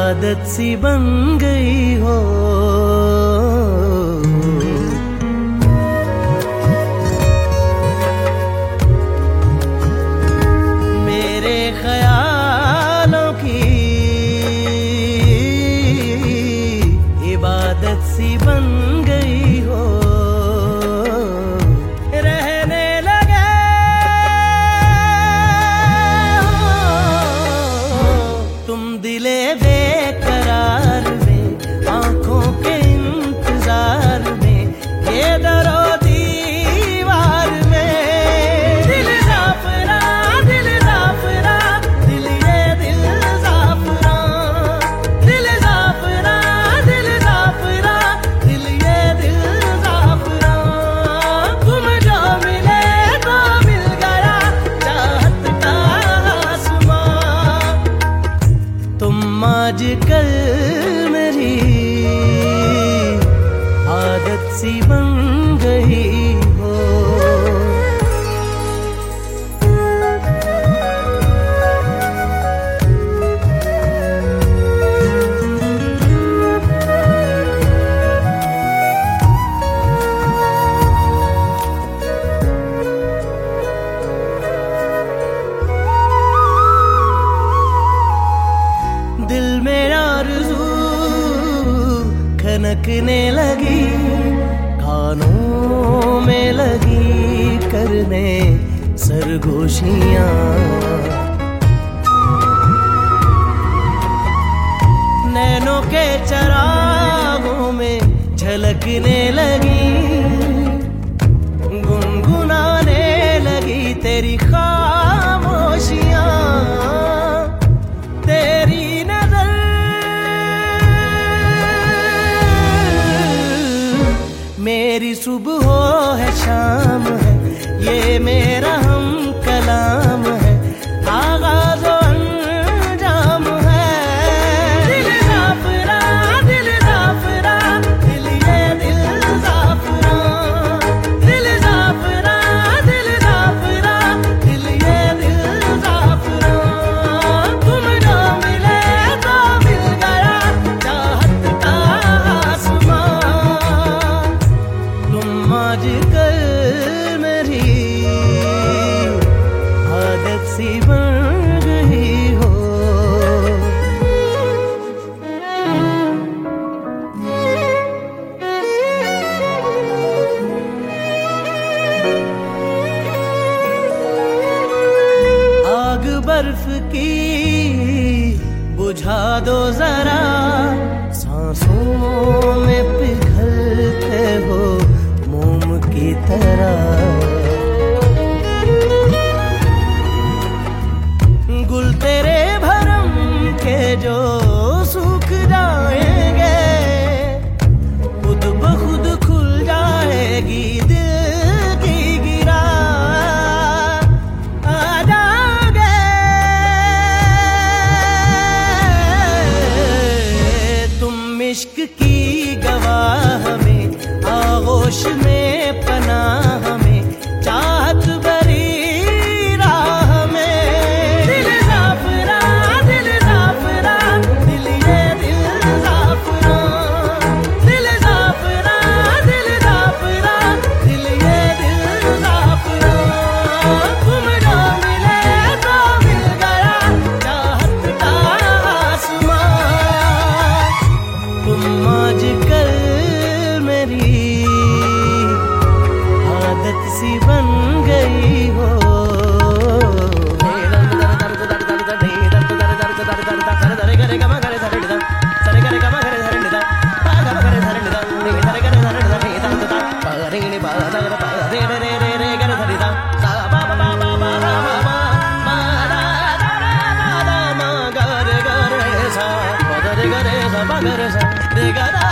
आदत सी बन गई हो। मेरे ख्यालों की इबादत सी बन गई हो। रहने लगे हो तुम दिले बेकरार में, आंखों के इंतजार में, ये दरो दीवार में। दिल जाफरा, दिल जाफरा, दिल ये दिल जाफरा, दिल जाफरा, दिल जाफरा, दिल ये दिल जाफरा। तुम जो मिले तो मिल गया चाहत का आसमां। तुम आजकल मेरी आदत सी बन गई हो। दिल में आरज़ू खनकने लगी, कानों में लगी करने सरगोशियां। नैनों के चरागों में झलकने लगी, गुनगुनाने लगी तेरी खामोशियां। तेरी नजर मेरी सुबह है शाम है, ये मेरा हम कलाम है, आगाज़ अंजाम है। दिल जाफरा, दिल जाफरा, दिल ये दिल जाफरा, दिल जाफरा, दिल जाफरा, दिल ये दिल जाफरा। तुम जो मिले तो मिल गया चाहत का आसमां। तुम आजकल मेरी आदत सी बन गई हो। आग बर्फ की बुझा दो जरा, सांसों में पिघलते हो मोम की तरह। गुल तेरे भरम के जो सूख जाएंगे, खुद ब खुद खुल जाएगी दिल की गिरा। आ जाओगे तुम इश्क की गवाह में, आगोश में पनाह में, चाहत भरी राह में। दिल जाफरा, दिल जाफरा, दिल ये दिल जाफरा, दिल जाफरा, दिल जाफरा, दिल ये दिल जाफरा। तुम जो मिले तो मिल गया चाहत का आसमां। तुम आजकल मेरी आदत सी बन गई हो। रे गा